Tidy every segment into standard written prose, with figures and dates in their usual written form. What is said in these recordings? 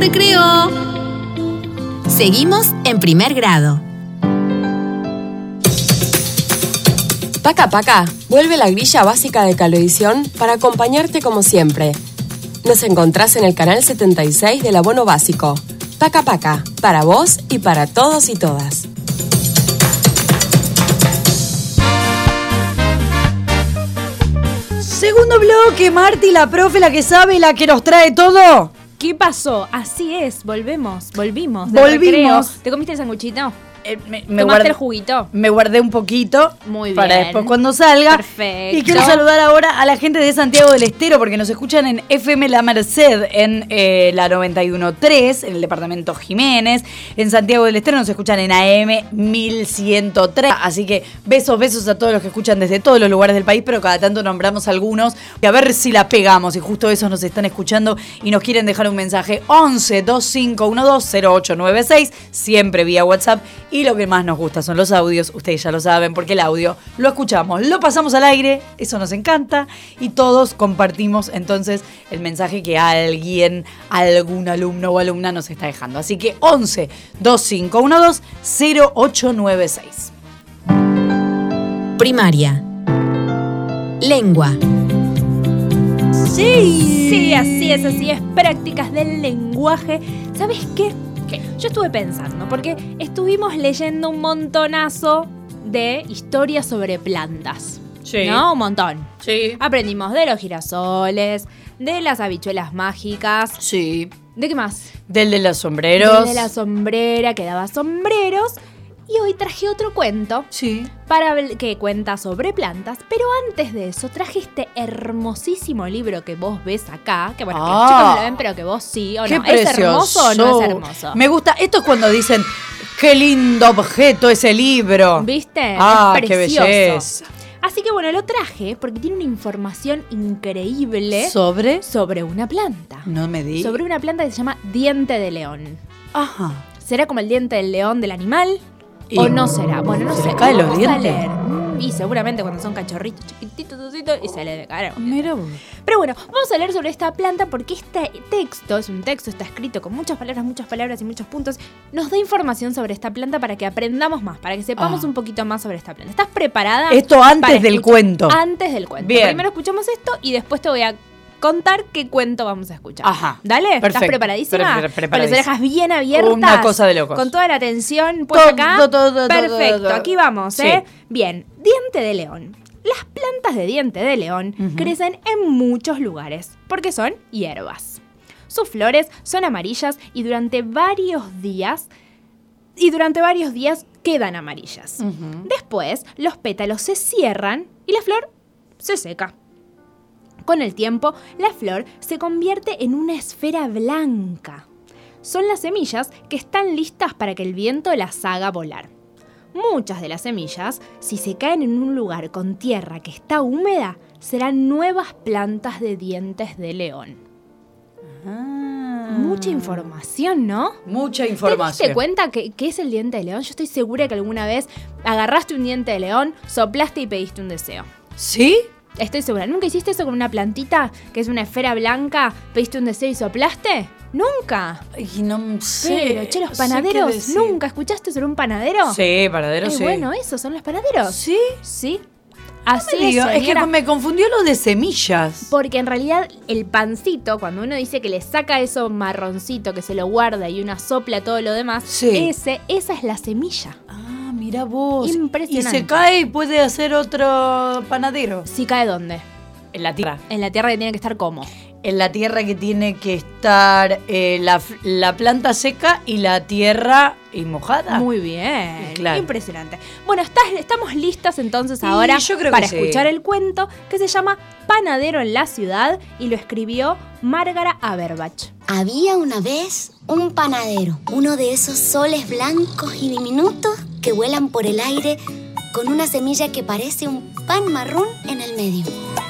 recreo. Seguimos en primer grado. Paca Paca, vuelve la grilla básica de Cablevisión para acompañarte como siempre. Nos encontrás en el canal 76 del abono básico. Paca Paca, para vos y para todos y todas. Segundo bloque, Marti, la profe, la que sabe, la que nos trae todo. ¿Qué pasó? Así es, volvimos. Volvimos. Recreo. ¿Te comiste el sanguchito? ¿Tomaste el juguito? Me guardé un poquito. Muy bien. Para después cuando salga. Perfecto. Y quiero saludar ahora a la gente de Santiago del Estero porque nos escuchan en FM La Merced, en la 91.3, en el departamento Jiménez. En Santiago del Estero nos escuchan en AM 1103. Así que besos a todos los que escuchan desde todos los lugares del país, pero cada tanto nombramos algunos. A ver si la pegamos y justo esos nos están escuchando y nos quieren dejar un mensaje. 11 2512 0896, siempre vía WhatsApp. Y lo que más nos gusta son los audios, ustedes ya lo saben, porque el audio lo escuchamos, lo pasamos al aire, eso nos encanta, y todos compartimos entonces el mensaje que alguien, algún alumno o alumna nos está dejando. Así que 11 2512 0896. Primaria. Lengua. Sí, así es, prácticas del lenguaje. ¿Sabes qué? Yo estuve pensando, porque estuvimos leyendo un montonazo de historias sobre plantas. Sí. ¿No? Un montón. Sí. Aprendimos de los girasoles, de las habichuelas mágicas. Sí. ¿De qué más? Del de los sombreros. Del de la sombrera, que daba sombreros. Y hoy traje otro cuento. Sí. Que cuenta sobre plantas. Pero antes de eso, traje este hermosísimo libro que vos ves acá. Que bueno, que los chicos no lo ven, pero que vos sí o qué no. Precioso. ¿Es hermoso o no es hermoso? Me gusta. Esto es cuando dicen, qué lindo objeto ese libro. ¿Viste? Ah, es qué precioso. belleza. Así que bueno, lo traje porque tiene una información increíble ¿Sobre una planta. No me digas. Sobre una planta que se llama diente de león. Ajá. ¿Será como el diente del león del animal? ¿O no será? Bueno, no sé. ¿Se caen los Vamos a dientes? leer. Y seguramente cuando son cachorritos, chiquititos, y se le caen. Mira vos. Pero bueno, vamos a leer sobre esta planta porque este texto, es un texto, está escrito con muchas palabras y muchos puntos. Nos da información sobre esta planta para que aprendamos más, para que sepamos un poquito más sobre esta planta. ¿Estás preparada? Esto antes del cuento. Antes del cuento. Bien. Primero escuchamos esto y después te voy a contar qué cuento vamos a escuchar. Ajá. ¿Dale? Perfecto. ¿Estás preparadísima? Preparadísima. Con las orejas bien abiertas. Una cosa de locos. Con toda la atención puesta acá. Todo. Perfecto. Aquí vamos, Sí. Bien. Diente de león. Las plantas de diente de león crecen en muchos lugares porque son hierbas. Sus flores son amarillas y durante varios días quedan amarillas. Después, los pétalos se cierran y la flor se seca. Con el tiempo, la flor se convierte en una esfera blanca. Son las semillas que están listas para que el viento las haga volar. Muchas de las semillas, si se caen en un lugar con tierra que está húmeda, serán nuevas plantas de dientes de león. Mucha información, ¿no? Mucha información. ¿Te diste cuenta qué es el diente de león? Yo estoy segura que alguna vez agarraste un diente de león, soplaste y pediste un deseo. ¿Sí? Estoy segura. ¿Nunca hiciste eso con una plantita que es una esfera blanca? ¿Pediste un deseo y soplaste? ¡Nunca! Y no sé. Pero, che, los panaderos, ¿nunca escuchaste sobre un panadero? Sí, panadero, sí. Bueno, esos son los panaderos. ¿Sí? Sí. Así Así es, señora. que me confundió lo de semillas. Porque en realidad el pancito, cuando uno dice que le saca eso marroncito, que se lo guarda y una sopla todo lo demás, Sí. esa es la semilla. Ah, mira vos. Impresionante. Y se cae y puede hacer otro panadero. ¿Sí cae dónde? En la tierra. En la tierra que tiene que estar como. En la tierra que tiene que estar la planta seca y la tierra mojada. Muy bien. Claro. Impresionante. Bueno, estamos listas entonces ahora yo creo para que escuchar sí. el cuento que se llama Panadero en la ciudad y lo escribió Márgara Aberbach. Había una vez un panadero, uno de esos soles blancos y diminutos que vuelan por el aire con una semilla que parece un pan marrón en el medio.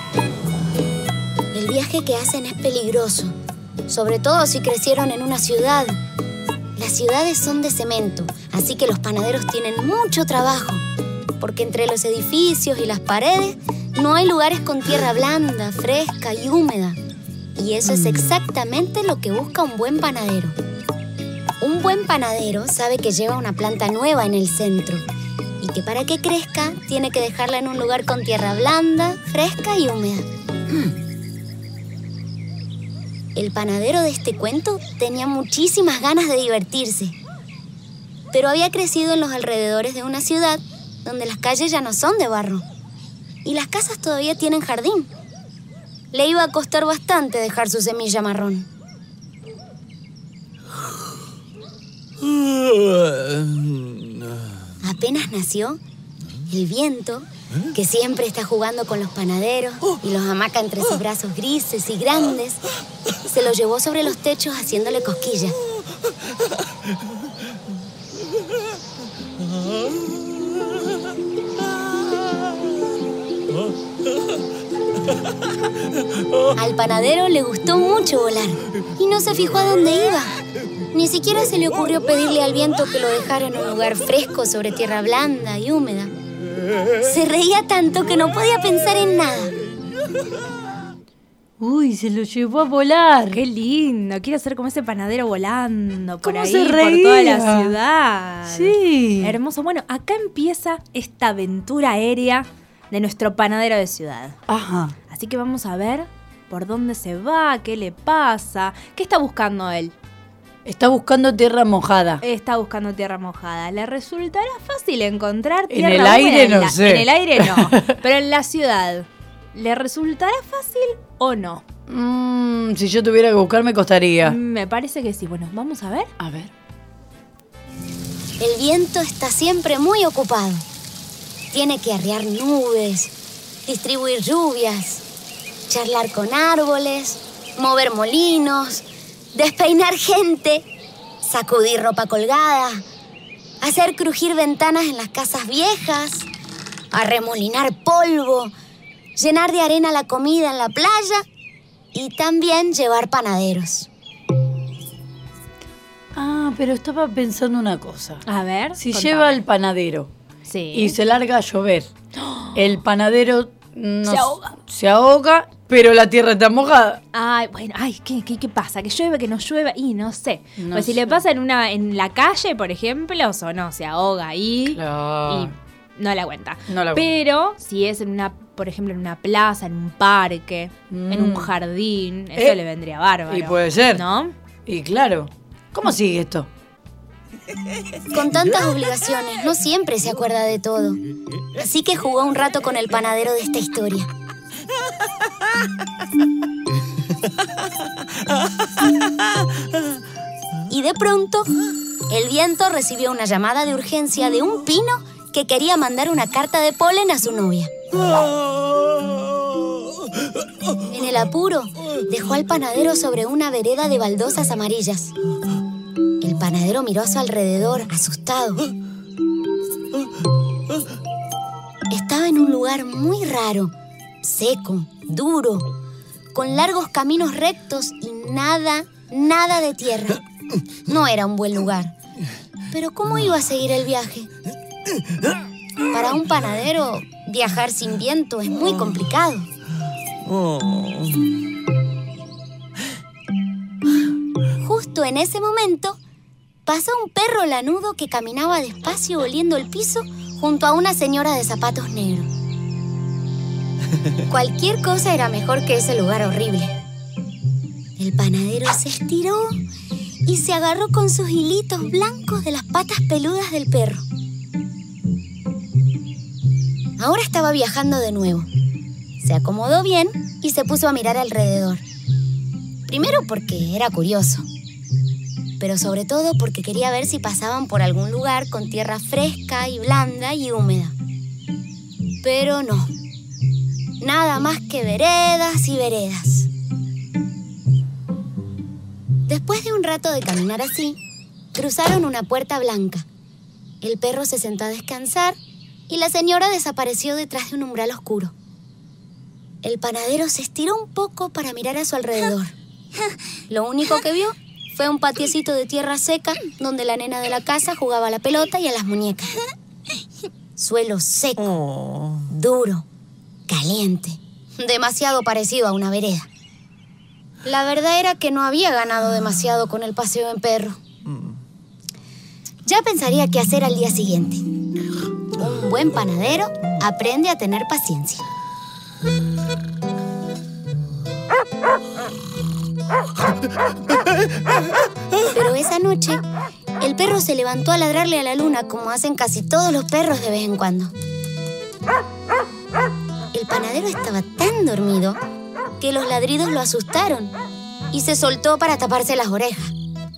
El viaje que hacen es peligroso, sobre todo si crecieron en una ciudad. Las ciudades son de cemento, así que los panaderos tienen mucho trabajo, porque entre los edificios y las paredes no hay lugares con tierra blanda, fresca y húmeda. Y eso es exactamente lo que busca un buen panadero. Un buen panadero sabe que lleva una planta nueva en el centro y que para que crezca tiene que dejarla en un lugar con tierra blanda, fresca y húmeda. El panadero de este cuento tenía muchísimas ganas de divertirse, pero había crecido en los alrededores de una ciudad donde las calles ya no son de barro y las casas todavía tienen jardín. Le iba a costar bastante dejar su semilla marrón. Apenas nació, el viento, que siempre está jugando con los panaderos y los amaca entre sus brazos grises y grandes, se lo llevó sobre los techos haciéndole cosquillas. Al panadero le gustó mucho volar y no se fijó a dónde iba. Ni siquiera se le ocurrió pedirle al viento que lo dejara en un lugar fresco sobre tierra blanda y húmeda. Se reía tanto que no podía pensar en nada. Uy, se lo llevó a volar. ¡Qué lindo! Quiero ser como ese panadero volando por ¿Cómo ahí, se por reía? toda la ciudad. Sí. Hermoso. Bueno, acá empieza esta aventura aérea de nuestro panadero de ciudad. Ajá. Así que vamos a ver por dónde se va, qué le pasa, qué está buscando él. Está buscando tierra mojada. Está buscando tierra mojada. ¿Le resultará fácil encontrar En tierra el húmeda? aire no sé. En el aire no, pero en la ciudad, ¿le resultará fácil o no? Si yo tuviera que buscar me costaría. Me parece que sí. Bueno, vamos a ver. A ver. El viento está siempre muy ocupado. Tiene que arriar nubes, distribuir lluvias, charlar con árboles, mover molinos, despeinar gente, sacudir ropa colgada, hacer crujir ventanas en las casas viejas, arremolinar polvo, llenar de arena la comida en la playa y también llevar panaderos. Ah, pero estaba pensando una cosa. A ver. Si contame. lleva al panadero Sí. y se larga a llover, el panadero no Se ahoga. se ahoga, pero la tierra está mojada. Ay, bueno, ay, ¿qué pasa? ¿Que llueve, que no llueve? Y no sé. No Pues si sé. le pasa en la calle, por ejemplo, o no, se ahoga ahí Claro. y no la cuenta. No la cuenta. Pero si es por ejemplo, en una plaza, en un parque, en un jardín, eso le vendría bárbaro. Y puede ser. ¿No? Y claro. ¿Cómo sigue esto? Con tantas obligaciones, no siempre se acuerda de todo. Así que jugó un rato con el panadero de esta historia. Y de pronto, el viento recibió una llamada de urgencia de un pino que quería mandar una carta de polen a su novia. En el apuro, dejó al panadero sobre una vereda de baldosas amarillas. El panadero miró a su alrededor, asustado. Estaba en un lugar muy raro, seco, duro, con largos caminos rectos y nada de tierra. No era un buen lugar. Pero ¿cómo iba a seguir el viaje? Para un panadero, viajar sin viento es muy complicado. Justo en ese momento, pasó un perro lanudo que caminaba despacio oliendo el piso junto a una señora de zapatos negros. Cualquier cosa era mejor que ese lugar horrible. El panadero se estiró y se agarró con sus hilitos blancos de las patas peludas del perro. Ahora estaba viajando de nuevo. Se acomodó bien y se puso a mirar alrededor. Primero porque era curioso, pero sobre todo porque quería ver si pasaban por algún lugar con tierra fresca y blanda y húmeda. Pero no. Nada más que veredas y veredas. Después de un rato de caminar así, cruzaron una puerta blanca. El perro se sentó a descansar y la señora desapareció detrás de un umbral oscuro. El panadero se estiró un poco para mirar a su alrededor. Lo único que vio fue un patiecito de tierra seca donde la nena de la casa jugaba a la pelota y a las muñecas. Suelo seco, duro, caliente, demasiado parecido a una vereda. La verdad era que no había ganado demasiado con el paseo en perro. Ya pensaría qué hacer al día siguiente. Un buen panadero aprende a tener paciencia. Pero esa noche, el perro se levantó a ladrarle a la luna como hacen casi todos los perros de vez en cuando. El panadero estaba tan dormido que los ladridos lo asustaron y se soltó para taparse las orejas.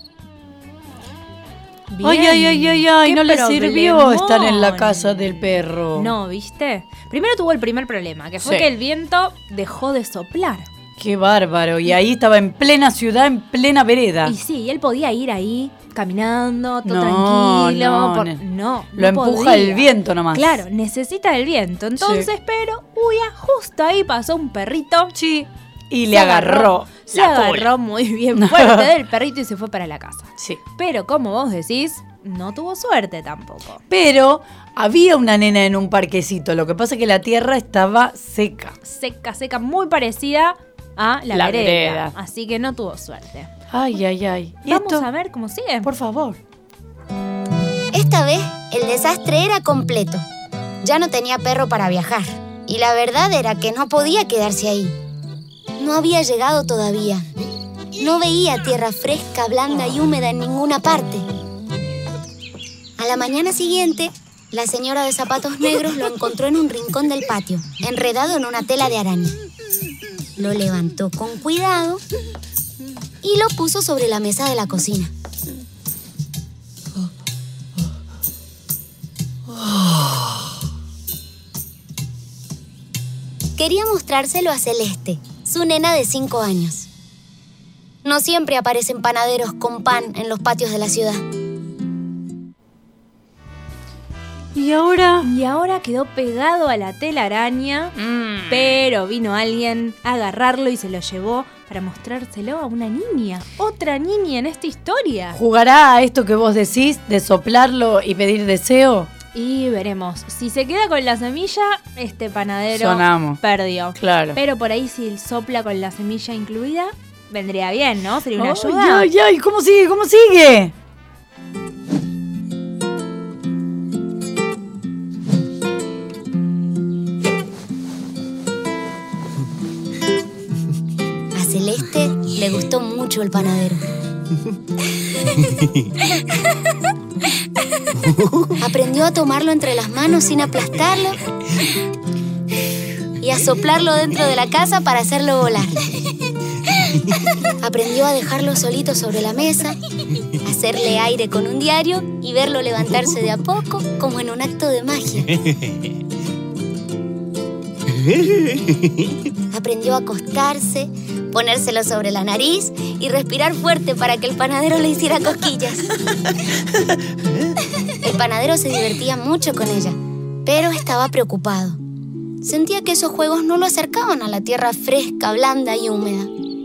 Bien. Ay, no le sirvió estar en la casa del perro. No, ¿viste? Primero tuvo el primer problema, que fue que el viento dejó de soplar. Qué bárbaro. Y ahí estaba en plena ciudad, en plena vereda. Y sí, él podía ir ahí caminando, todo tranquilo. No lo empuja podía. El viento nomás. Claro, necesita el viento. Entonces, pero, justo ahí pasó un perrito. Sí. Y le agarró. Se agarró muy bien fuerte del perrito y se fue para la casa. Sí. Pero como vos decís, no tuvo suerte tampoco. Pero había una nena en un parquecito. Lo que pasa es que la tierra estaba seca. Seca, muy parecida a la vereda. Así que no tuvo suerte. Ay. Vamos a ver cómo sigue. Por favor. Esta vez el desastre era completo. Ya no tenía perro para viajar. Y la verdad era que no podía quedarse ahí. No había llegado todavía. No veía tierra fresca, blanda y húmeda en ninguna parte. A la mañana siguiente, la señora de zapatos negros lo encontró en un rincón del patio, enredado en una tela de araña. Lo levantó con cuidado y lo puso sobre la mesa de la cocina. Quería mostrárselo a Celeste, su nena de 5 años. No siempre aparecen panaderos con pan en los patios de la ciudad. ¿Y ahora? Y ahora quedó pegado a la telaraña, pero vino alguien a agarrarlo y se lo llevó para mostrárselo a una niña. Otra niña en esta historia. ¿Jugará a esto que vos decís de soplarlo y pedir deseo? Y veremos. Si se queda con la semilla, este panadero Sonamos. Perdió. Claro. Pero por ahí si sopla con la semilla incluida, vendría bien, ¿no? Sería una ayuda. Ay, ¿cómo sigue? ¿Cómo sigue? A Celeste le gustó mucho el panadero. Aprendió a tomarlo entre las manos sin aplastarlo y a soplarlo dentro de la casa para hacerlo volar. Aprendió a dejarlo solito sobre la mesa, hacerle aire con un diario y verlo levantarse de a poco como en un acto de magia. Aprendió a acostarse, ponérselo sobre la nariz y respirar fuerte para que el panadero le hiciera cosquillas. El panadero se divertía mucho con ella, pero estaba preocupado. Sentía que esos juegos no lo acercaban a la tierra fresca, blanda y húmeda.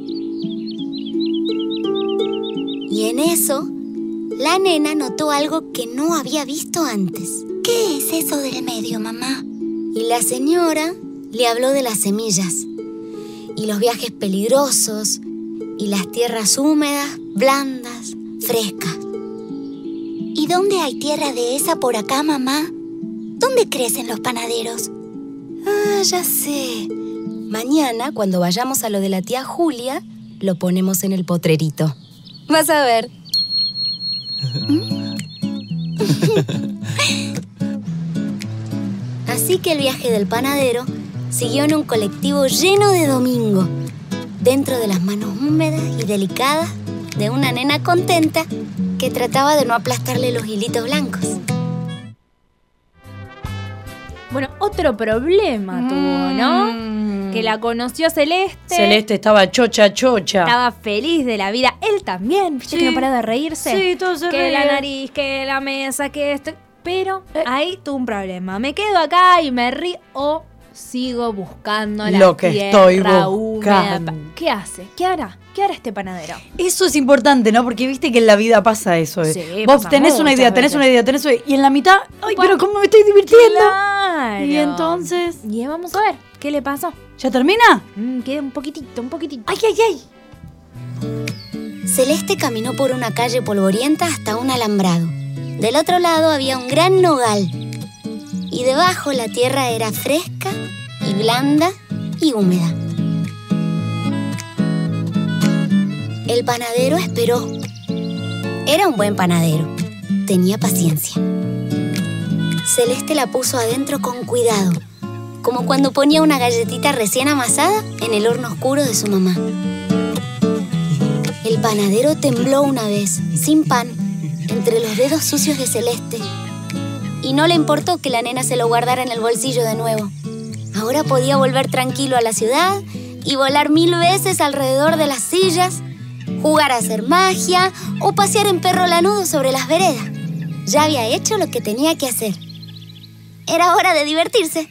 Y en eso, la nena notó algo que no había visto antes. ¿Qué es eso del medio, mamá? Y la señora le habló de las semillas, y los viajes peligrosos, y las tierras húmedas, blandas, frescas. ¿Y dónde hay tierra de esa por acá, mamá? ¿Dónde crecen los panaderos? Ah, ya sé. Mañana, cuando vayamos a lo de la tía Julia, lo ponemos en el potrerito. Vas a ver. Así que el viaje del panadero siguió en un colectivo lleno de domingo, dentro de las manos húmedas y delicadas de una nena contenta que trataba de no aplastarle los hilitos blancos. Bueno, otro problema tuvo, ¿no? Que la conoció Celeste. Celeste estaba chocha. Estaba feliz de la vida. Él también, ¿viste? Sí. Que no paraba de reírse. Sí, todo se Que reía. la nariz, que la mesa, que esto. Pero ahí tuvo un problema. ¿Me quedo acá y me río o sigo buscando la Lo que estoy tierra húmeda? buscando. ¿Qué hace? ¿Qué hará? ¿Qué hará este panadero? Eso es importante, ¿no? Porque viste que en la vida pasa eso. Sí, Vos pasa tenés una muchas idea, veces. y en la mitad, ¡ay, pero cómo me estoy divirtiendo! Claro. Y entonces, Y vamos a ver, ¿qué le pasó? ¿ya termina? Queda un poquitito. ¡Ay! Celeste caminó por una calle polvorienta hasta un alambrado. Del otro lado había un gran nogal. Y debajo la tierra era fresca y blanda y húmeda. El panadero esperó. Era un buen panadero. Tenía paciencia. Celeste la puso adentro con cuidado, como cuando ponía una galletita recién amasada en el horno oscuro de su mamá. El panadero tembló una vez, sin pan, entre los dedos sucios de Celeste. Y no le importó que la nena se lo guardara en el bolsillo de nuevo. Ahora podía volver tranquilo a la ciudad y volar 1000 veces alrededor de las sillas, jugar a hacer magia o pasear en perro lanudo sobre las veredas. Ya había hecho lo que tenía que hacer. Era hora de divertirse.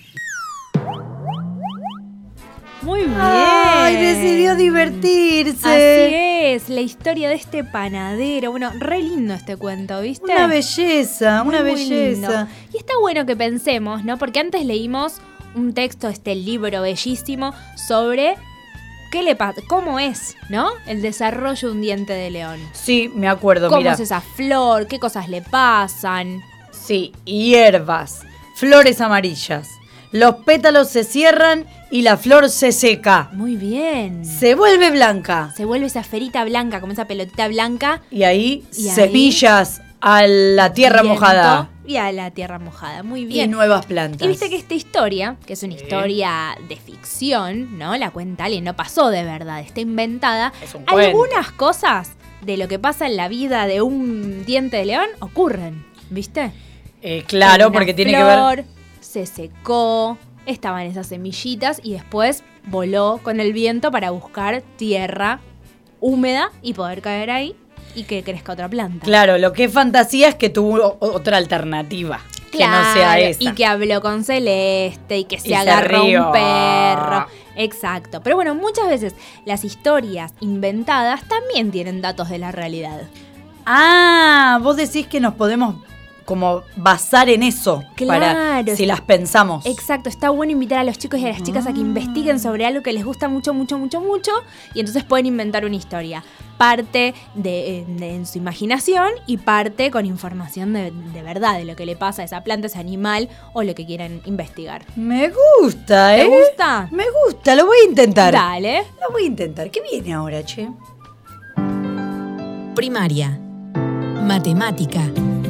Muy bien. ¡Ay, decidió divertirse! Así es, la historia de este panadero. Bueno, re lindo este cuento, ¿viste? Una belleza, una Muy belleza. lindo. Y está bueno que pensemos, ¿no? Porque antes leímos un texto, este libro bellísimo, sobre qué le pasa, cómo es, ¿no? El desarrollo de un diente de león. Sí, me acuerdo, ¿Cómo mira. es esa flor? ¿Qué cosas le pasan? Sí, hierbas, flores amarillas. Los pétalos se cierran y la flor se seca. Muy bien. Se vuelve blanca. Se vuelve esa esferita blanca, como esa pelotita blanca. Y ahí Y ahí, semillas a la tierra viento mojada. Y a la tierra mojada. Muy Y bien. nuevas plantas. Y viste que esta historia, que es una historia de ficción, ¿no? La cuenta alguien, no pasó de verdad, está inventada. Es un cuento. Algunas cosas de lo que pasa en la vida de un diente de león ocurren, ¿viste? Claro, Una porque tiene que ver... flor, se secó, estaban esas semillitas y después voló con el viento para buscar tierra húmeda y poder caer ahí y que crezca otra planta. Claro, lo que es fantasía es que tuvo otra alternativa. Que no sea esa. Y que habló con Celeste y que se Y se agarró rió. un perro. Exacto. Pero bueno, muchas veces las historias inventadas también tienen datos de la realidad. Ah, vos decís que nos podemos como basar en eso. Para Claro. si las pensamos. Exacto, está bueno invitar a los chicos y a las chicas a que investiguen sobre algo que les gusta mucho, mucho, mucho, mucho, y entonces pueden inventar una historia. Parte en su imaginación y parte con información de verdad, de lo que le pasa a esa planta, a ese animal o lo que quieran investigar. Me gusta, ¿eh? ¿Te gusta? Me gusta, lo voy a intentar. Dale. Lo voy a intentar. ¿Qué viene ahora, che? Primaria. Matemática.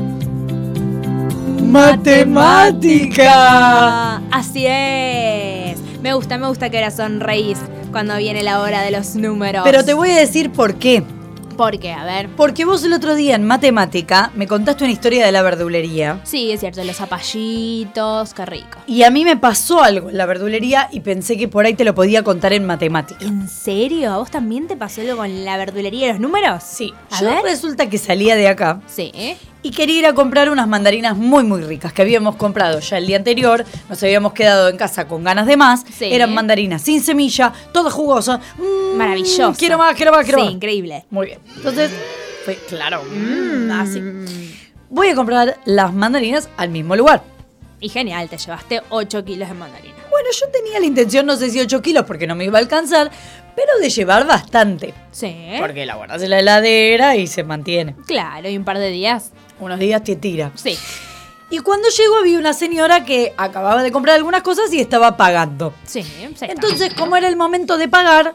¡Matemática! Así es. Me gusta que ahora sonreís cuando viene la hora de los números. Pero te voy a decir por qué. ¿Por qué? A ver. Porque vos el otro día en matemática me contaste una historia de la verdulería. Sí, es cierto, los zapallitos, qué rico. Y a mí me pasó algo en la verdulería y pensé que por ahí te lo podía contar en matemática. ¿En serio? ¿A vos también te pasó algo con la verdulería de los números? Sí, A yo ver. resulta que salía de acá Sí. y quería ir a comprar unas mandarinas muy muy ricas que habíamos comprado ya el día anterior. Nos habíamos quedado en casa con ganas de más. Sí. Eran mandarinas sin semilla, todas jugosas. Maravilloso. Quiero más, quiero más, quiero Sí, más. increíble. Muy bien. Entonces, fue claro. Así. Voy a comprar las mandarinas al mismo lugar. Y genial, te llevaste 8 kilos de mandarina. Bueno, yo tenía la intención, no sé si 8 kilos porque no me iba a alcanzar, pero de llevar bastante. Sí. Porque la guardas en la heladera y se mantiene. Claro, y un par de días. Unos días te tira. Sí. Y cuando llego había una señora que acababa de comprar algunas cosas y estaba pagando. Sí, Entonces, como era el momento de pagar,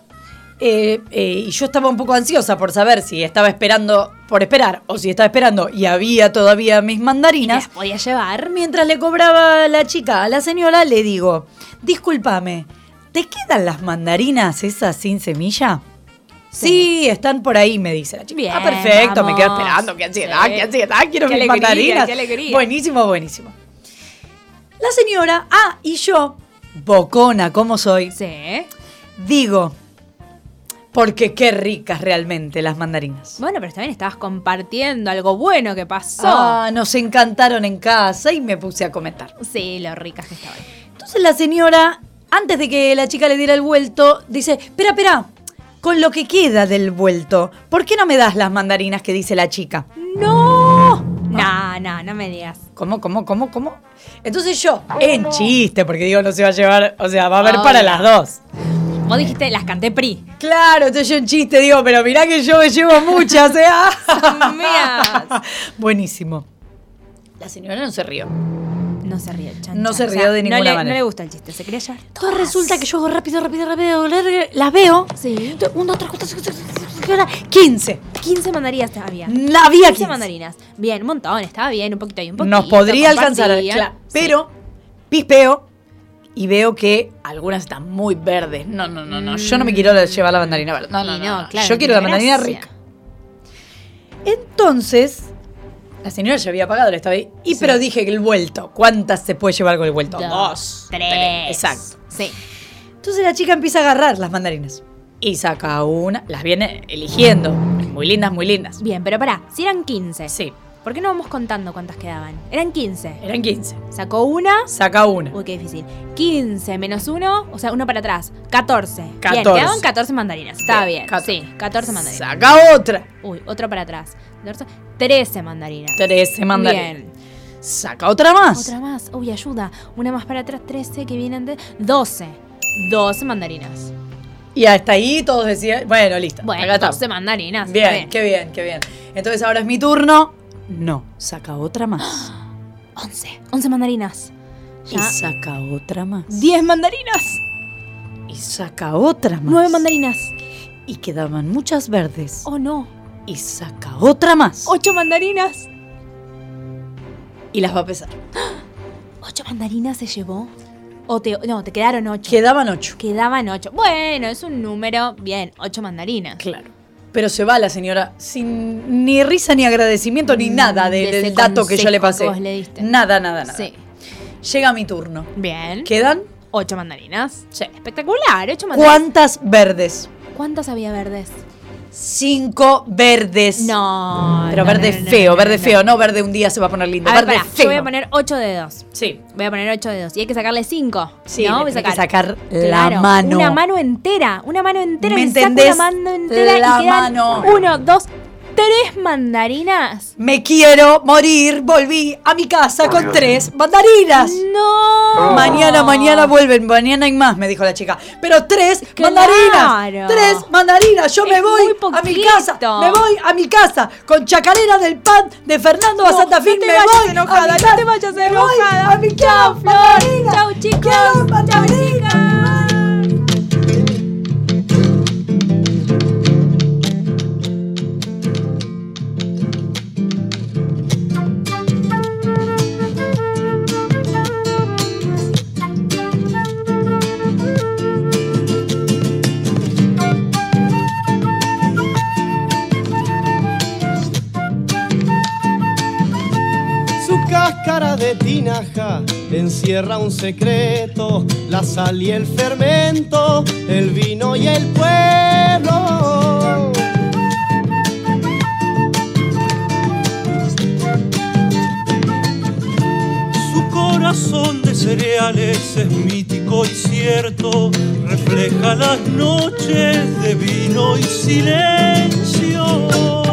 y yo estaba un poco ansiosa por saber si estaba esperando por esperar o si estaba esperando y había todavía mis ¿Y te mandarinas, las podías llevar? mientras le cobraba la chica a la señora, le digo, discúlpame, ¿te quedan las mandarinas esas sin semilla? Sí, están por ahí, me dice la chica. Bien, Perfecto, me quedo vamos. esperando, qué ansiedad, Sí. qué ansiedad, quiero Qué mis alegría, mandarinas. qué alegría. Buenísimo, buenísimo. La señora, y yo, bocona como soy, Sí. digo, porque qué ricas realmente las mandarinas. Bueno, pero también estabas compartiendo algo bueno que pasó. Nos encantaron en casa y me puse a comentar. Sí, lo ricas que estaban. Entonces la señora, antes de que la chica le diera el vuelto, dice, espera, con lo que queda del vuelto, ¿por qué no me das las mandarinas que dice la chica? ¡No! No me digas. ¿Cómo? Entonces yo, en chiste, porque digo, no se va a llevar, o sea, va a haber para las dos. Vos dijiste, las canté PRI. Claro, entonces yo en chiste digo, pero mirá que yo me llevo muchas, ¿eh? Son mías. Buenísimo. La señora no se rió. No se ríe, chan, No chan. se rió de ninguna manera. No le gusta el chiste, se quería llevar. Entonces resulta que yo hago rápido, las veo. Sí. 1, 2, 3, 4, 15. 15 mandarinas había. Había 15 mandarinas. Bien, un montón, estaba bien, un poquito y un poquito. Nos podría alcanzar, compartía. claro. Sí. Pero pispeo y veo que algunas están muy verdes. No. Yo no me quiero llevar la mandarina verde. No. Claro, Yo quiero la tiene mandarina gracia. rica. Entonces, la señora ya había pagado, estaba ahí. Y pero dije que el vuelto. ¿Cuántas se puede llevar con el vuelto? 2, 3. Exacto. Sí. Entonces la chica empieza a agarrar las mandarinas. Y saca una, las viene eligiendo. Muy lindas, muy lindas. Bien, pero pará, si eran 15. Sí, ¿Por qué no vamos contando cuántas quedaban? Eran 15. eran 15. Sacó una. Saca una. Uy, qué difícil. 15 menos 1, o sea, uno para atrás. 14. 14. Bien, quedaban 14 mandarinas. Está bien. 14. Sí, 14 mandarinas. Saca otra. Uy, otro para atrás. 13 mandarinas. 13 mandarinas. Bien. Saca otra más. Otra más. Uy, ayuda. Una más para atrás, 13 que vienen de 12. 12 mandarinas. Y hasta ahí todos decían, bueno, listo. Bueno, acá estamos. 12 mandarinas. Bien, Está qué bien, qué bien. Entonces ahora es mi turno. No, saca otra más. 11 mandarinas. Y saca otra más. 10 mandarinas. Y saca otra más. 9 mandarinas. Y quedaban muchas verdes. Oh, no. Y saca otra más. 8 mandarinas. Y las va a pesar. 8 mandarinas se llevó. No, te quedaron 8. Quedaban 8. Quedaban 8. Bueno, es un número. Bien, 8 mandarinas. Claro. Pero se va la señora sin ni risa ni agradecimiento ni nada de del ese dato que yo le pasé. consejo que vos le diste. Nada. Sí. Llega mi turno. Bien. ¿Quedan? 8 mandarinas. Sí. Espectacular, 8 mandarinas. ¿Cuántas verdes? ¿Cuántas había verdes? 5 verdes. No. Pero no, verde no, no, feo, no, verde no. feo, no verde un día se va a poner lindo. A ver, Verde pará, feo. yo voy a poner 8 dedos. Sí. Voy a poner 8 dedos. Y hay que sacarle 5. Sí, ¿no? le Voy a tenés que sacar la Claro, mano. Una mano entera. Una mano entera. ¿Me le saco entendés? una mano entera La y quedan mano. 1, 2, 3 mandarinas. Me quiero morir. Volví a mi casa con 3 mandarinas. ¡No! Mañana vuelven, mañana hay más, me dijo la chica. Pero 3 Claro. mandarinas. 3 mandarinas. Yo me Es voy muy a mi poquito. casa. Me voy a mi casa con chacarera del pan de Fernando a No, Santa Fe. no te me vayas voy enojada, a mi no casa. te vayas Me voy enojada. a mi casa. Chao, Flor. Mandarina. Chao, chicos. Quiero Chao, mandarina. chicas. Su cáscara de tinaja encierra un secreto, la sal y el fermento, el vino y el pueblo. Su corazón de cereales es mítico y cierto, refleja las noches de vino y silencio.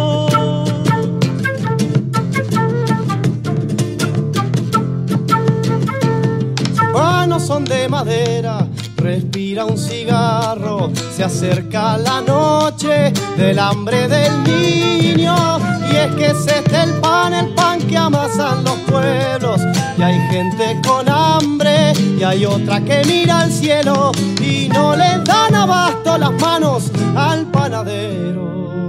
Manos son de madera, respira un cigarro, se acerca la noche del hambre del niño. Y es que ese es el pan que amasan los pueblos. Y hay gente con hambre y hay otra que mira al cielo y no le dan abasto las manos al panadero.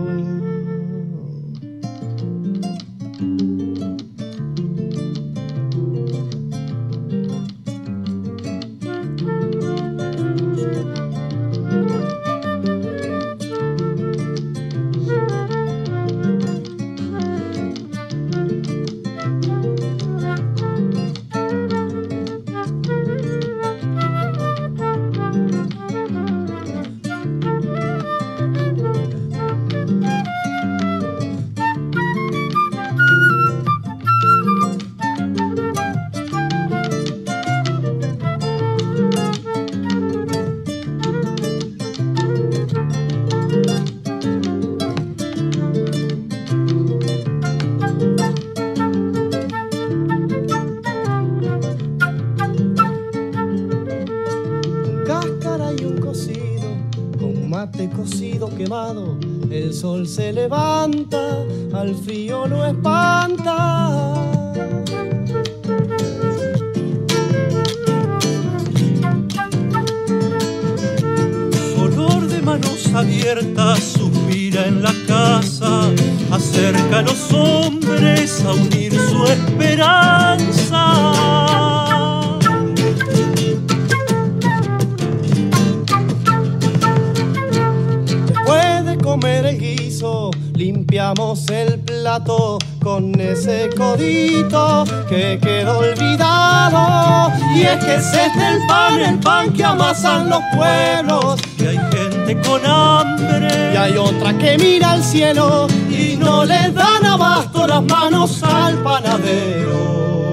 Cáscara y un cocido, con mate cocido quemado, el sol se levanta, al frío lo espanta. abierta suspira en la casa, acerca a los hombres a unir su esperanza. Después de comer el guiso, limpiamos el plato con ese codito que quedó olvidado. Y es que ese es el pan que amasan los pueblos. Y hay gente con hambre, Y hay otra que mira al cielo y no le dan abasto las manos al panadero.